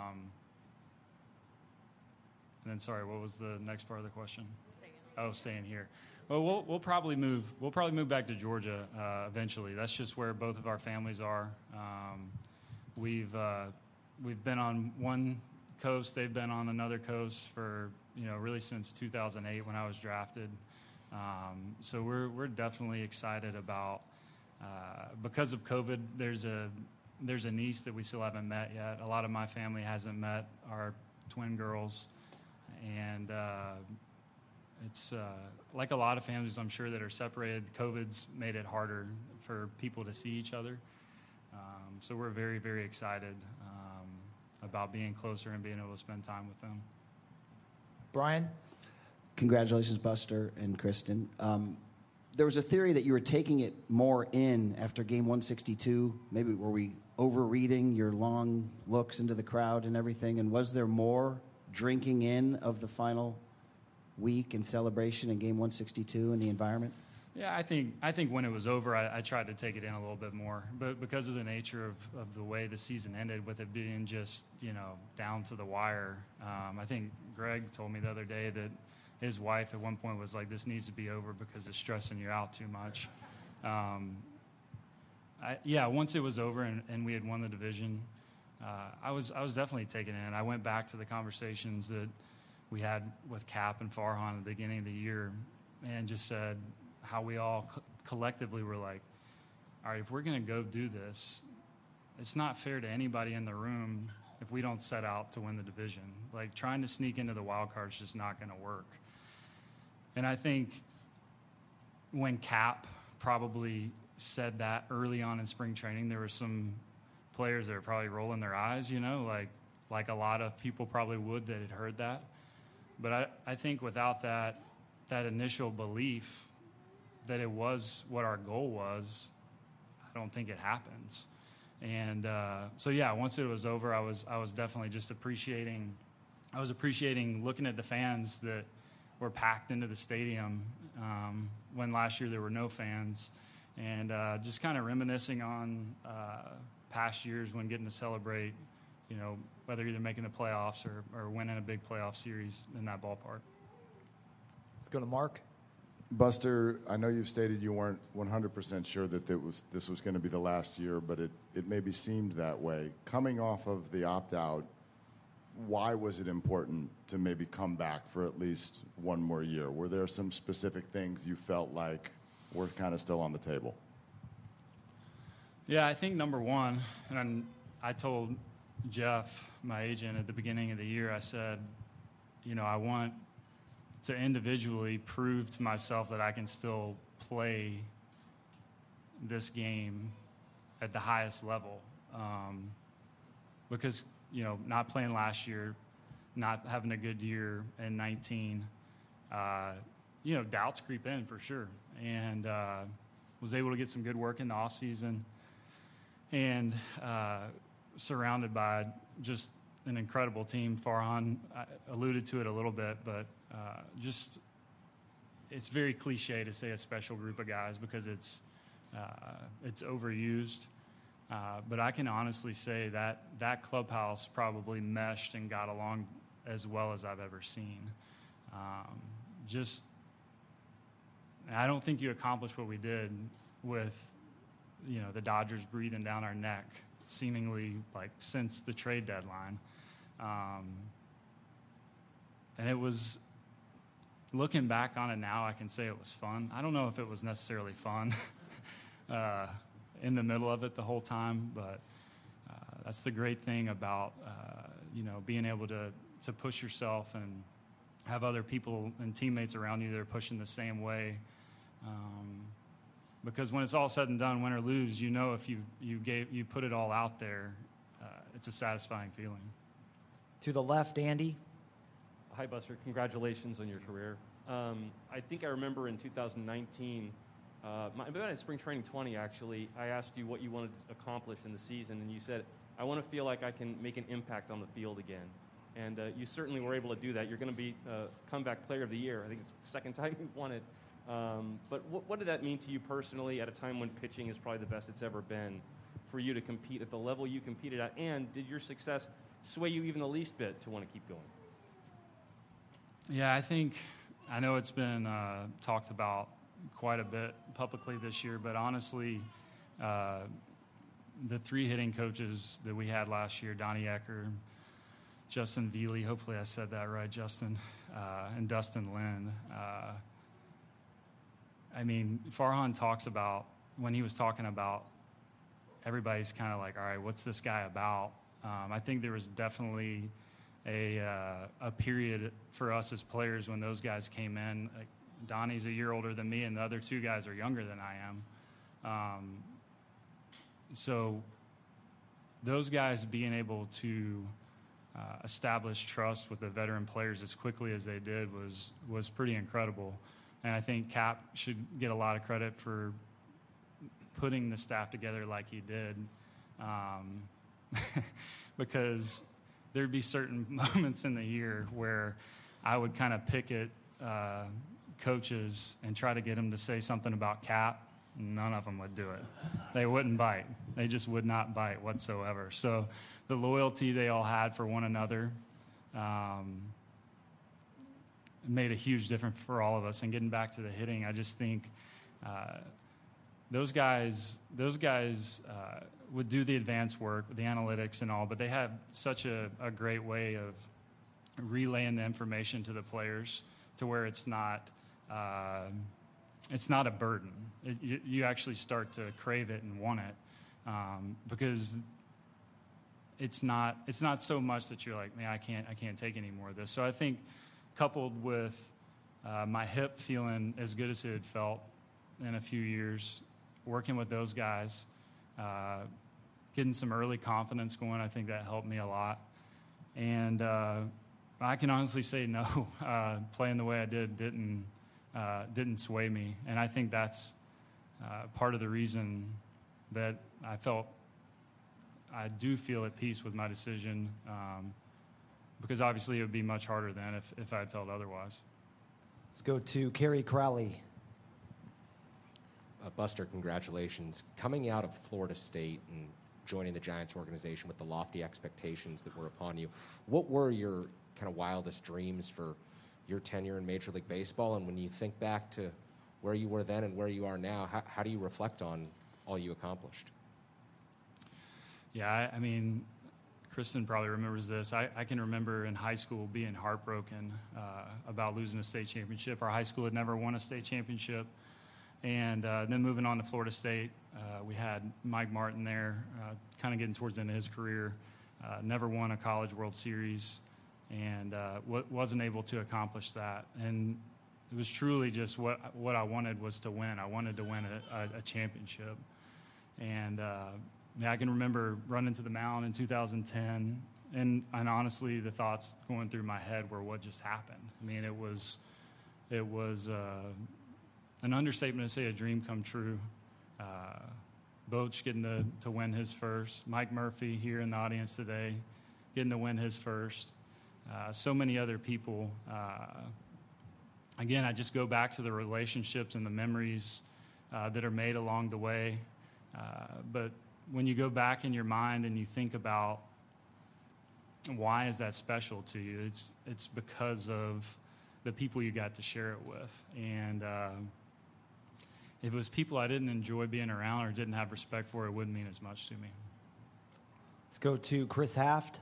And then, sorry, what was the next part of the question? Staying here. Well, we'll probably move. We'll probably move back to Georgia eventually. That's just where both of our families are. We've been on one coast. They've been on another coast for really since 2008 when I was drafted. So we're definitely excited about because of COVID. There's a niece that we still haven't met yet. A lot of my family hasn't met our twin girls, and it's like a lot of families, I'm sure, that are separated. COVID's made it harder for people to see each other. So we're very, very excited about being closer and being able to spend time with them. Brian? Congratulations, Buster and Kristen. There was a theory that you were taking it more in after game 162. Maybe were we overreading your long looks into the crowd and everything? And was there more drinking in of the final week and celebration in game 162 in the environment? Yeah, I think when it was over, I tried to take it in a little bit more. But because of the nature of the way the season ended, with it being just, down to the wire, I think Greg told me the other day that his wife at one point was like, this needs to be over because it's stressing you out too much. Once it was over and we had won the division, I was definitely taken in. I went back to the conversations that we had with Cap and Farhan at the beginning of the year and just said how we all collectively were like, all right, if we're going to go do this, it's not fair to anybody in the room if we don't set out to win the division. Like, trying to sneak into the wild card is just not going to work. And I think when Cap probably said that early on in spring training, there were some players that were probably rolling their eyes, like a lot of people probably would that had heard that. But I think without that initial belief that it was what our goal was, I don't think it happens. And so yeah, once it was over, I was definitely just appreciating looking at the fans that were packed into the stadium when last year there were no fans, and just kind of reminiscing on past years when getting to celebrate, whether either making the playoffs or winning a big playoff series in that ballpark. Let's go to Mark. Buster, I know you've stated you weren't 100% sure that this was going to be the last year, but it maybe seemed that way. Coming off of the opt-out, why was it important to maybe come back for at least one more year? Were there some specific things you felt like were kind of still on the table? Yeah, I think number one, and I told Jeff, my agent, at the beginning of the year, I said, I want to individually prove to myself that I can still play this game at the highest level. Because, not playing last year, not having a good year in 19, doubts creep in for sure. And was able to get some good work in the offseason and surrounded by just an incredible team. Farhan alluded to it a little bit, but it's very cliche to say a special group of guys because it's overused. But I can honestly say that clubhouse probably meshed and got along as well as I've ever seen. I don't think you accomplished what we did with, the Dodgers breathing down our neck, seemingly like since the trade deadline. And it was, looking back on it now, I can say it was fun. I don't know if it was necessarily fun in the middle of it the whole time, but that's the great thing about, being able to push yourself and have other people and teammates around you that are pushing the same way. Because when it's all said and done, win or lose, if you put it all out there, it's a satisfying feeling. To the left, Andy. Hi, Buster. Congratulations on your career. I think I remember in 2019, about in spring training 20, actually, I asked you what you wanted to accomplish in the season, and you said, I want to feel like I can make an impact on the field again. And you certainly were able to do that. You're going to be comeback player of the year. I think it's the second time you've won it. But what did that mean to you personally at a time when pitching is probably the best it's ever been for you to compete at the level you competed at? And did your success sway you even the least bit to want to keep going? Yeah, I know it's been talked about quite a bit publicly this year, but honestly, the three hitting coaches that we had last year, Donnie Ecker, Justin Veely, hopefully I said that right, Justin, and Dustin Lynn. Farhan talks about, when he was talking about, everybody's kind of like, all right, what's this guy about? I think there was definitely a period for us as players when those guys came in. Like, Donnie's a year older than me, and the other two guys are younger than I am. So those guys being able to establish trust with the veteran players as quickly as they did was pretty incredible. And I think Cap should get a lot of credit for putting the staff together like he did, because there'd be certain moments in the year where I would kind of pick at coaches and try to get them to say something about Cap. None of them would do it. They wouldn't bite. They just would not bite whatsoever. So the loyalty they all had for one another made a huge difference for all of us. And getting back to the hitting, I just think those guys would do the advanced work, the analytics and all, but they had such a great way of relaying the information to the players to where it's not a burden. You actually start to crave it and want it, because it's not so much that you're like, man, I can't take any more of this. So I think coupled with my hip feeling as good as it had felt in a few years, working with those guys, getting some early confidence going, I think that helped me a lot. And I can honestly say no, playing the way I did didn't sway me. And I think that's part of the reason that I do feel at peace with my decision, because obviously it would be much harder then if I had felt otherwise. Let's go to Kerry Crowley. Buster, congratulations. Coming out of Florida State and joining the Giants organization with the lofty expectations that were upon you, what were your kind of wildest dreams for your tenure in Major League Baseball? And when you think back to where you were then and where you are now, how do you reflect on all you accomplished? Yeah, I mean, Kristen probably remembers this. I can remember in high school being heartbroken about losing a state championship. Our high school had never won a state championship. And then moving on to Florida State, we had Mike Martin there, kind of getting towards the end of his career, never won a College World Series, and wasn't able to accomplish that. And it was truly just what I wanted was to win. I wanted to win a championship. And I can remember running to the mound in 2010, and honestly, the thoughts going through my head were what just happened. I mean, it was an understatement to say a dream come true. Boch getting to win his first. Mike Murphy here in the audience today getting to win his first. So many other people. Again, I just go back to the relationships and the memories that are made along the way. But when you go back in your mind and you think about why is that special to you, it's because of the people you got to share it with. And if it was people I didn't enjoy being around or didn't have respect for, it wouldn't mean as much to me. Let's go to Chris Haft.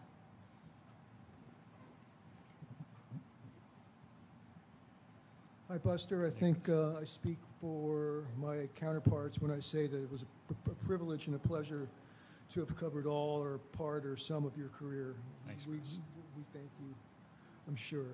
Hi, Buster. I think I speak for my counterparts when I say that it was a privilege and a pleasure to have covered all or part or some of your career. Thanks, we thank you, I'm sure.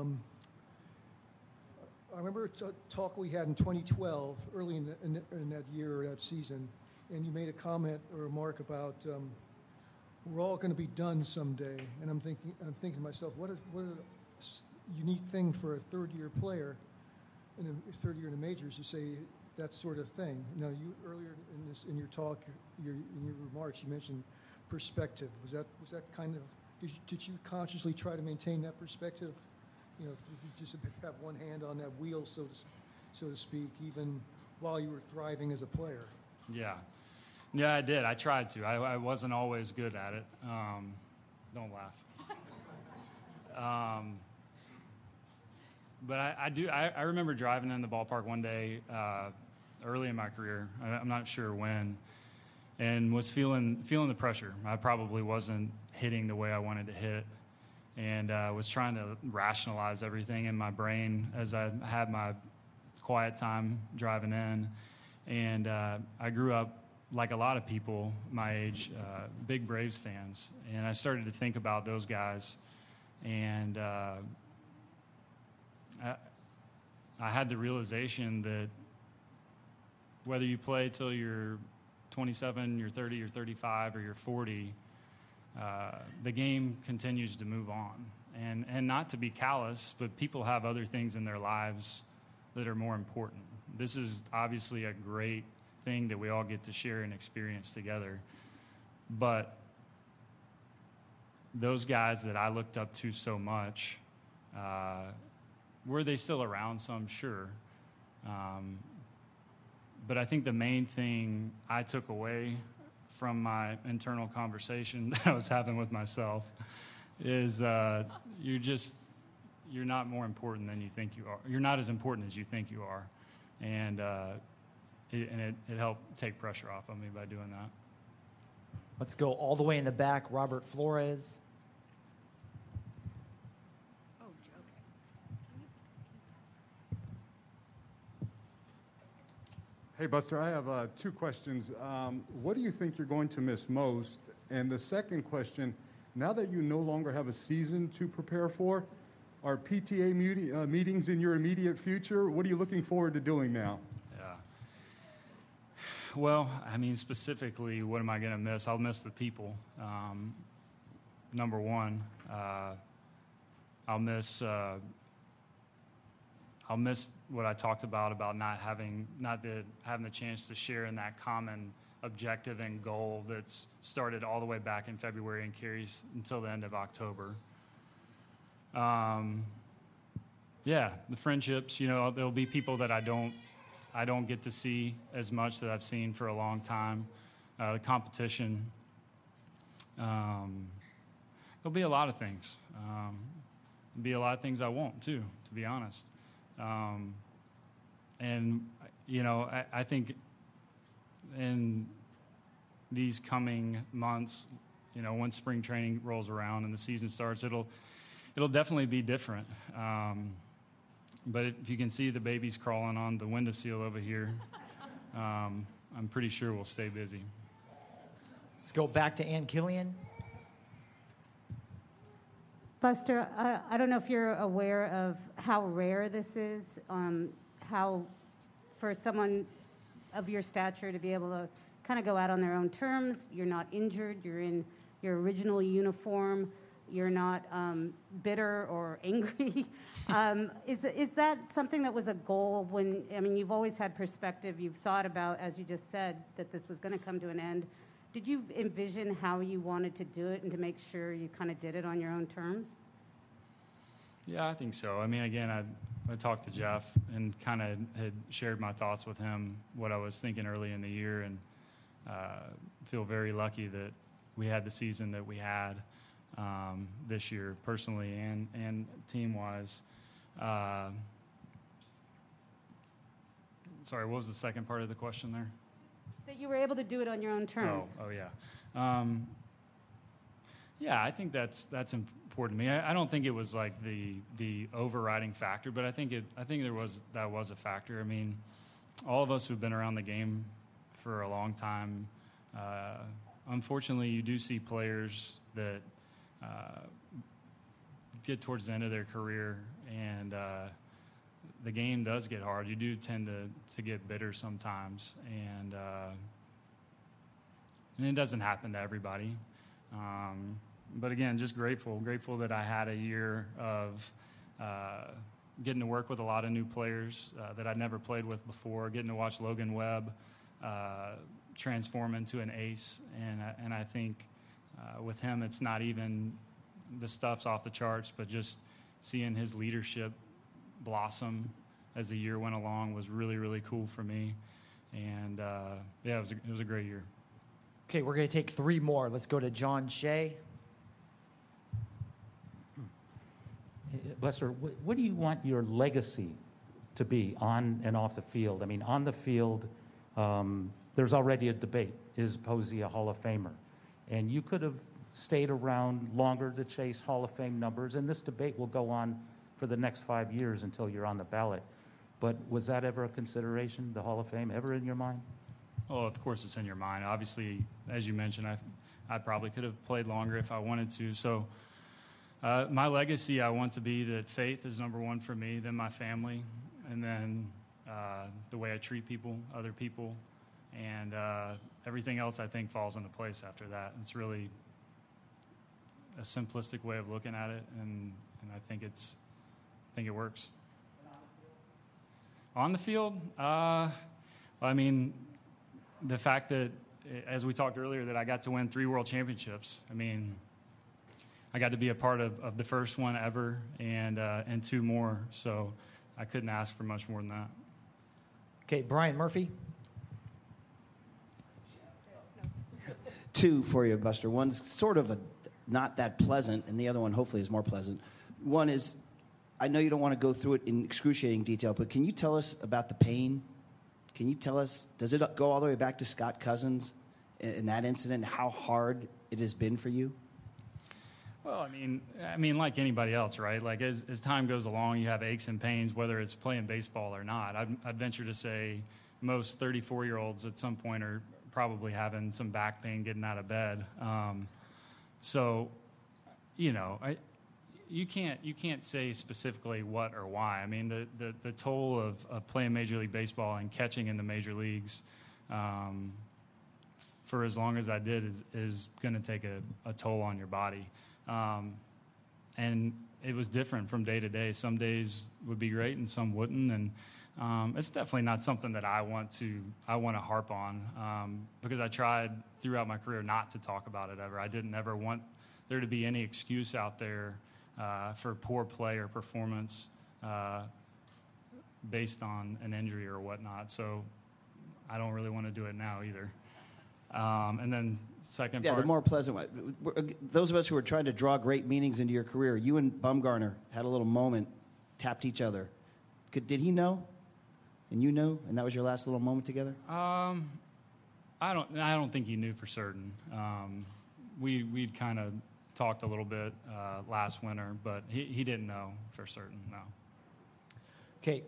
I remember a talk we had in 2012, early in that year or that season, and you made a comment or remark about we're all going to be done someday. And I'm thinking to myself, what a unique thing for a third-year player in a third year in the majors to say that sort of thing. Now, you earlier in your talk, in your remarks, you mentioned perspective. Was that kind of did you consciously try to maintain that perspective? You know, you just have one hand on that wheel, so to speak, even while you were thriving as a player. Yeah, I did. I tried to. I wasn't always good at it. Don't laugh. But I do. I remember driving in the ballpark one day early in my career. I'm not sure when, and was feeling the pressure. I probably wasn't hitting the way I wanted to hit, and was trying to rationalize everything in my brain as I had my quiet time driving in. And I grew up, like a lot of people my age, big Braves fans, and I started to think about those guys, and I had the realization that whether you play till you're 27, you're 30, you're 35, or you're 40, the game continues to move on. And not to be callous, but people have other things in their lives that are more important. This is obviously a great thing that we all get to share and experience together. But those guys that I looked up to so much, were they still around? Some, sure. But I think the main thing I took away from my internal conversation that I was having with myself is you're not more important than you think you are. You're not as important as you think you are. And it helped take pressure off of me by doing that. Let's go all the way in the back, Robert Flores. Hey, Buster, I have two questions. What do you think you're going to miss most? And the second question, now that you no longer have a season to prepare for, Are PTA meetings in your immediate future? What are you looking forward to doing now? Yeah. Well, I mean, specifically, what am I going to miss? I'll miss the people. Number one, I'll miss what I talked about not having the chance to share in that common objective and goal that's started all the way back in February and carries until the end of October. Yeah, the friendships. There'll be people that I don't get to see as much that I've seen for a long time. The competition. There'll be a lot of things. There'll be a lot of things I won't too, to be honest. And I think in these coming months, once spring training rolls around and the season starts, it'll definitely be different. But if you can see the babies crawling on the windowsill over here, I'm pretty sure we'll stay busy. Let's go back to Ann Killian. Buster, I don't know if you're aware of how rare this is, how for someone of your stature to be able to kind of go out on their own terms. You're not injured. You're in your original uniform. You're not bitter or angry. Is that something that was a goal when, you've always had perspective. You've thought about, as you just said, that this was going to come to an end. Did you envision how you wanted to do it and to make sure you kind of did it on your own terms? Yeah, I think so. Again, I talked to Jeff and kind of had shared my thoughts with him, what I was thinking early in the year, and feel very lucky that we had the season that we had this year, personally and team-wise. Sorry, what was the second part of the question there? That you were able to do it on your own terms. Oh yeah. Yeah, I think that's important to me. I don't think it was like the overriding factor, but I think that was a factor. All of us who've been around the game for a long time, unfortunately, you do see players that get towards the end of their career, and the game does get hard. You do tend to get bitter sometimes, and it doesn't happen to everybody. But again, just grateful that I had a year of getting to work with a lot of new players that I'd never played with before, getting to watch Logan Webb transform into an ace, and I think with him, it's not even the stuff's off the charts, but just seeing his leadership blossom as the year went along was really, really cool for me. And yeah, it was a great year. Okay, we're going to take three more. Let's go to John Shea. Buster, what do you want your legacy to be on and off the field? On the field, there's already a debate. Is Posey a Hall of Famer? And you could have stayed around longer to chase Hall of Fame numbers, and this debate will go on for the next 5 years until you're on the ballot. But was that ever a consideration, the Hall of Fame, ever in your mind? Oh, of course it's in your mind. Obviously, as you mentioned, I probably could have played longer if I wanted to. So my legacy, I want to be that faith is number one for me, then my family, and then the way I treat people, other people, and everything else I think falls into place after that. It's really a simplistic way of looking at it, and I think it works. On the field, the fact that, as we talked earlier, that I got to win 3 world championships. I got to be a part of the first one ever and 2 more, so I couldn't ask for much more than that. Okay, Brian Murphy. 2 for you, Buster. One's sort of not that pleasant, and the other one hopefully is more pleasant. One is, I know you don't want to go through it in excruciating detail, but can you tell us about the pain? Can you tell us, does it go all the way back to Scott Cousins in that incident, how hard it has been for you? Well, like anybody else, right? Like as time goes along, you have aches and pains, whether it's playing baseball or not. I'd venture to say most 34-year-olds at some point are probably having some back pain getting out of bed. you can't say specifically what or why. I mean, the toll of playing Major League Baseball and catching in the major leagues for as long as I did is going to take a toll on your body. And it was different from day to day. Some days would be great and some wouldn't. And it's definitely not something that I want to harp on because I tried throughout my career not to talk about it ever. I didn't ever want there to be any excuse out there for poor play or performance based on an injury or whatnot. So I don't really want to do it now either. And then second part. Yeah, the more pleasant one. Those of us who are trying to draw great meanings into your career, you and Bumgarner had a little moment, tapped each other. Did he know? And you knew? And that was your last little moment together? I don't think he knew for certain. We'd kind of talked a little bit last winter, but he didn't know for certain, no. Okay.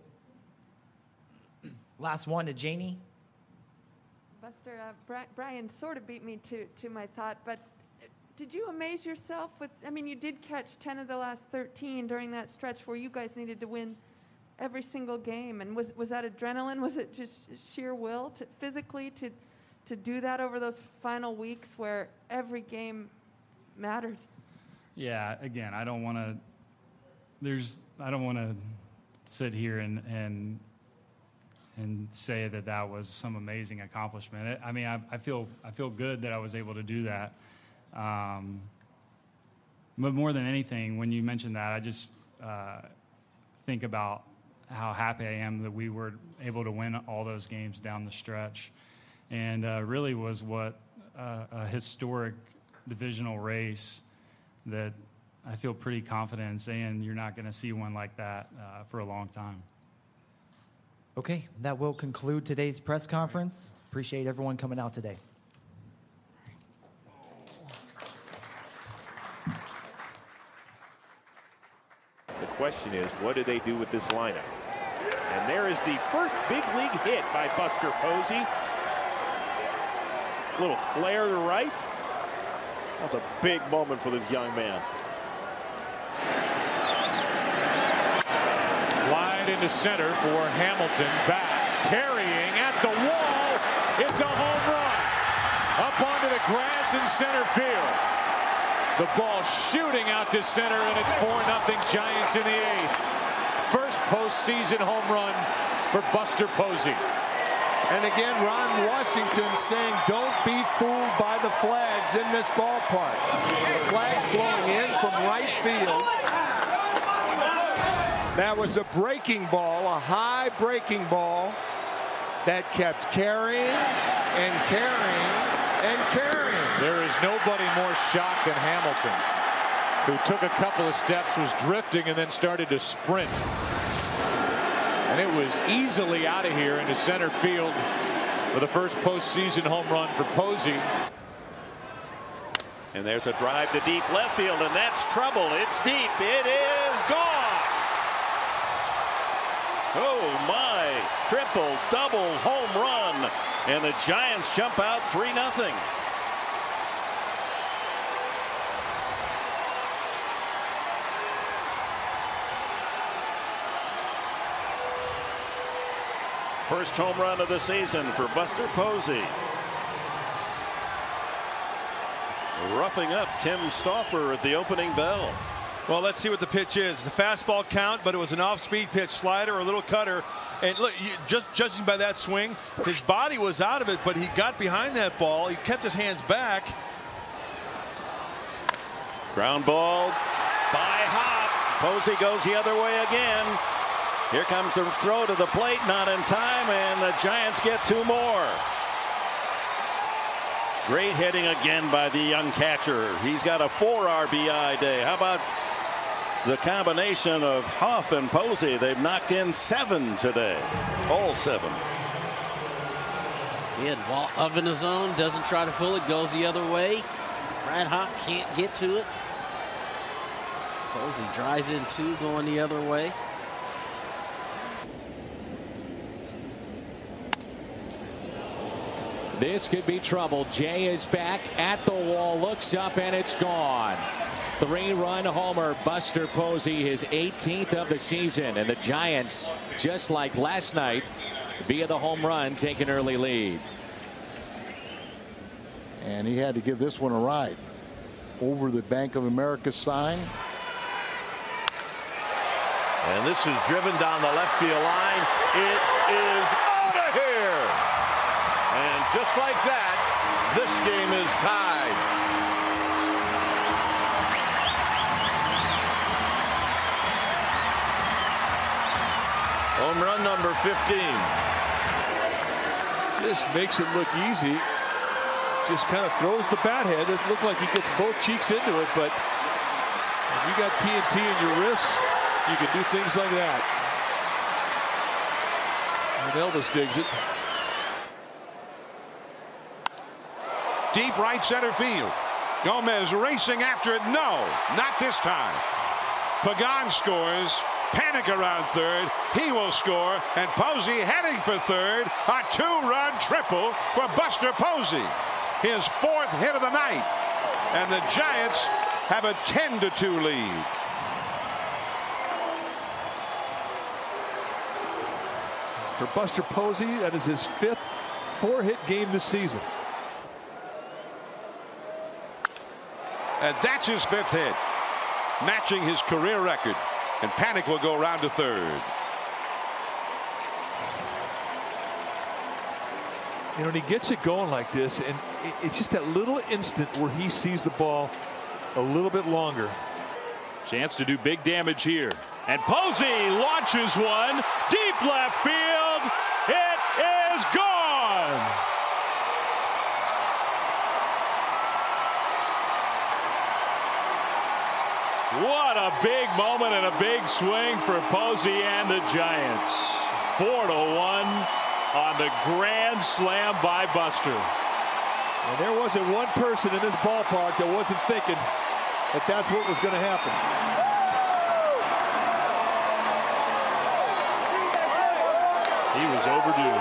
Last one to Janie. Buster, Brian sort of beat me to my thought, but did you amaze yourself with, I mean, you did catch 10 of the last 13 during that stretch where you guys needed to win every single game, and was that adrenaline? Was it just sheer will physically to do that over those final weeks where every game mattered? Yeah, again, I don't want to sit here and say that was some amazing accomplishment. I mean, I feel good that I was able to do that. But more than anything, when you mentioned that, I just think about how happy I am that we were able to win all those games down the stretch. And really was what a historic divisional race that I feel pretty confident in saying you're not going to see one like that for a long time. Okay, that will conclude today's press conference. Appreciate everyone coming out today. The question is, what do they do with this lineup? And there is the first big league hit by Buster Posey. A little flare to right. That's a big moment for this young man. Flied into center for Hamilton. Back, carrying at the wall. It's a home run. Up onto the grass in center field. The ball shooting out to center, and it's 4-0 Giants in the 8th. First postseason home run for Buster Posey. And again, Ron Washington saying, don't be fooled by the flags in this ballpark. The flags blowing in from right field. That was a breaking ball, a high breaking ball that kept carrying and carrying and carrying. There is nobody more shocked than Hamilton, who took a couple of steps, was drifting, and then started to sprint. And it was easily out of here into center field for the first postseason home run for Posey. And there's a drive to deep left field, and that's trouble. It's deep. It is gone. Oh, my. Triple, double home run. And the Giants jump out 3-0. First home run of the season for Buster Posey. Roughing up Tim Stauffer at the opening bell. Well, let's see what the pitch is. The fastball count, but it was an off-speed pitch, slider, a little cutter. And look, just judging by that swing, his body was out of it, but he got behind that ball. He kept his hands back. Ground ball by Hop. Posey goes the other way again. Here comes the throw to the plate, not in time, and the Giants get 2 more. Great hitting again by the young catcher. He's got a 4 RBI day. How about the combination of Huff and Posey? They've knocked in 7 today. All 7. Yeah, ball up in the zone, doesn't try to pull it, goes the other way. Brad Hop can't get to it. Posey drives in 2, going the other way. This could be trouble. Jay is back at the wall, looks up, and it's gone. 3-run homer. Buster Posey, his 18th of the season. And the Giants, just like last night, via the home run, take an early lead. And he had to give this one a ride. Over the Bank of America sign. And this is driven down the left field line. It is out of here. And just like that, this game is tied. Home run number 15. Just makes it look easy. Just kind of throws the bat head. It looked like he gets both cheeks into it, but when you got TNT in your wrists, you can do things like that. And Elvis digs it. Deep right center field. Gomez racing after it. No, not this time. Pagan scores. Panic around third. He will score. And Posey heading for third. A 2-run triple for Buster Posey. His 4th hit of the night. And the Giants have a 10-2 lead. For Buster Posey, that is his 5th 4-hit game this season. And that's his 5th hit, matching his career record. And Panic will go round to third. You know, and he gets it going like this, and it's just that little instant where he sees the ball a little bit longer. Chance to do big damage here. And Posey launches one. Deep left field. It is gone. What a big moment and a big swing for Posey and the Giants. 4-1 on the grand slam by Buster. And there wasn't one person in this ballpark that wasn't thinking that that's what was going to happen. He was overdue.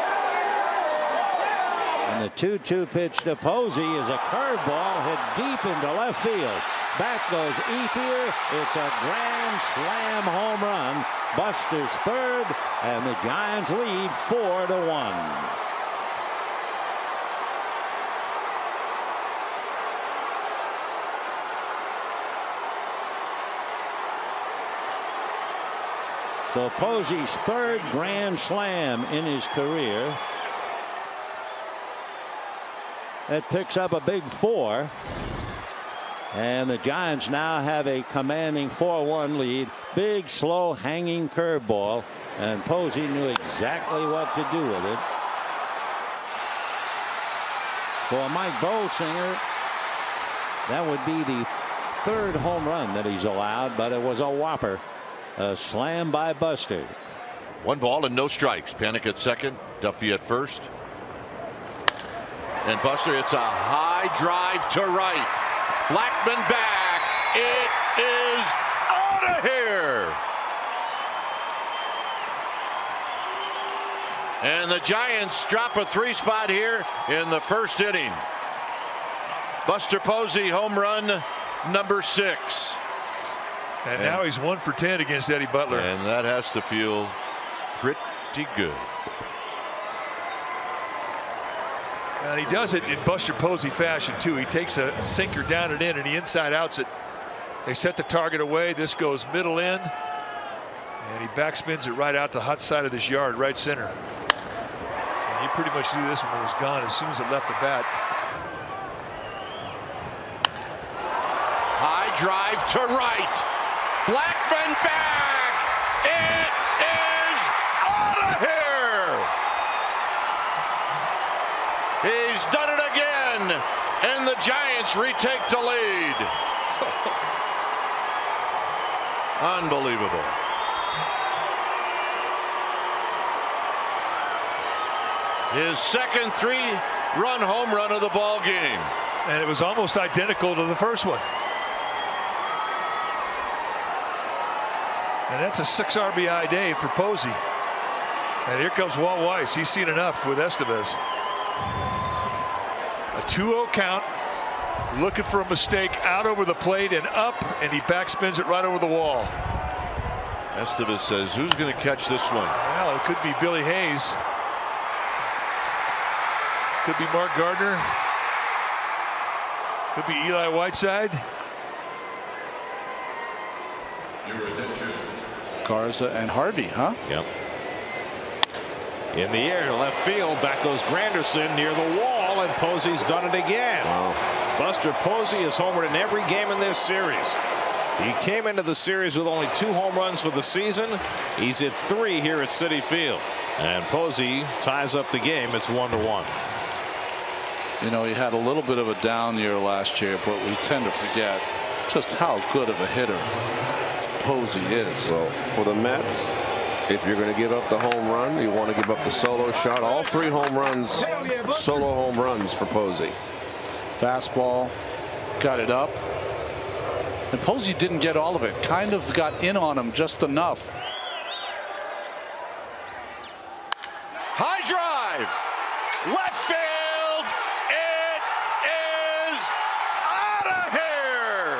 And the 2-2 pitch to Posey is a curveball hit deep into left field. Back goes Ethier. It's a grand slam home run. Buster's 3rd, and the Giants lead 4-1. So Posey's 3rd grand slam in his career. That picks up a big 4. And the Giants now have a commanding 4-1 lead. Big, slow, hanging curveball. And Posey knew exactly what to do with it. For Mike Bolsinger, that would be the 3rd home run that he's allowed, but it was a whopper. A slam by Buster. 1 ball and no strikes. Panic at second. Duffy at first. And Buster, it's a high drive to right. Blackman back. It is out of here. And the Giants drop a 3 spot here in the 1st inning. Buster Posey home run number 6. And now he's 1 for 10 against Eddie Butler. And that has to feel pretty good. And he does it in Buster Posey fashion, too. He takes a sinker down and in, and he inside outs it. They set the target away. This goes middle in. And he backspins it right out the hot side of this yard, right center. And he pretty much knew this one was gone as soon as it left the bat. High drive to right. Blackman back. It is out of here. He's done it again, and the Giants retake the lead. Unbelievable. His second 3-run home run of the ball game. And it was almost identical to the first one. And that's a 6 RBI day for Posey. And here comes Walt Weiss. He's seen enough with Estevez. A 2-0 count. looking for a mistake out over the plate and up, and he backspins it right over the wall. Estevez says, who's going to catch this one? Well, it could be Billy Hayes. Could be Mark Gardner. Could be Eli Whiteside. Garza and Harvey, huh? Yep. In the air to left field, back goes Granderson near the wall, and Posey's done it again. Wow. Buster Posey has homered in every game in this series. He came into the series with only 2 home runs for the season. He's hit 3 here at Citi Field. And Posey ties up the game. It's 1-1. You know, he had a little bit of a down year last year, but we tend to forget just how good of a hitter Posey is. Well, for the Mets, if you're going to give up the home run, you want to give up the solo shot. All 3 home runs, solo home runs for Posey. Fastball, got it up. And Posey didn't get all of it. Kind of got in on him just enough. High drive. Left field. It is out of here.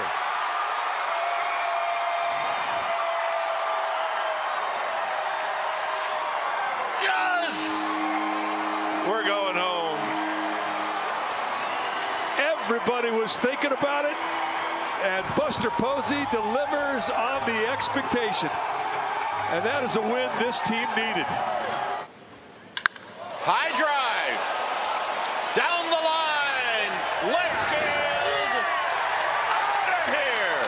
Yes. We're going home. Everybody was thinking about it. And Buster Posey delivers on the expectation. And that is a win this team needed. High drive. Down the line. Left field. Out of here.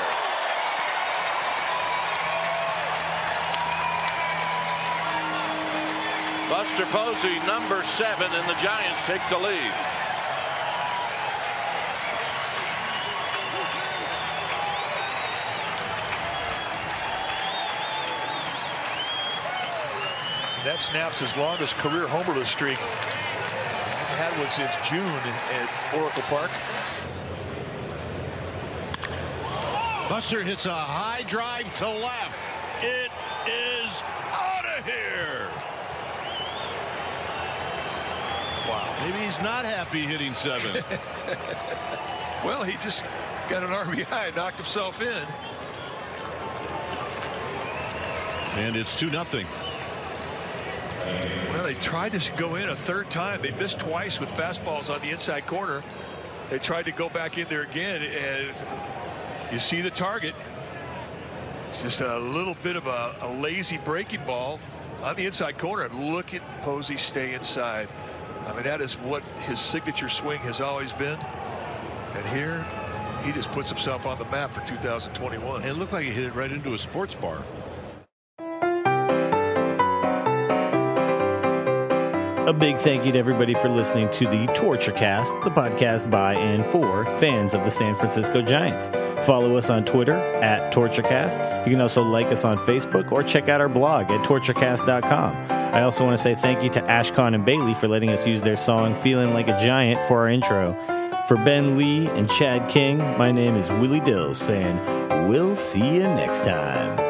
Buster Posey, number 7, and the Giants take the lead. That snaps his longest career homerless streak. Had one since June at Oracle Park. Buster hits a high drive to left. It is out of here. Wow. Maybe he's not happy hitting 7. Well, he just got an RBI, knocked himself in. And it's 2-0. Well, they tried to go in a third time. They missed twice with fastballs on the inside corner. They tried to go back in there again, and you see the target. It's just a little bit of a lazy breaking ball on the inside corner. And look at Posey stay inside. I mean, that is what his signature swing has always been. And here, he just puts himself on the map for 2021. It looked like he hit it right into a sports bar. A big thank you to everybody for listening to the Torture Cast, the podcast by and for fans of the San Francisco Giants. Follow us on Twitter at TortureCast. You can also like us on Facebook or check out our blog at torturecast.com. I also want to say thank you to Ashcon and Bailey for letting us use their song Feeling Like a Giant for our intro. For Ben Lee and Chad King, my name is Willie Dills saying we'll see you next time.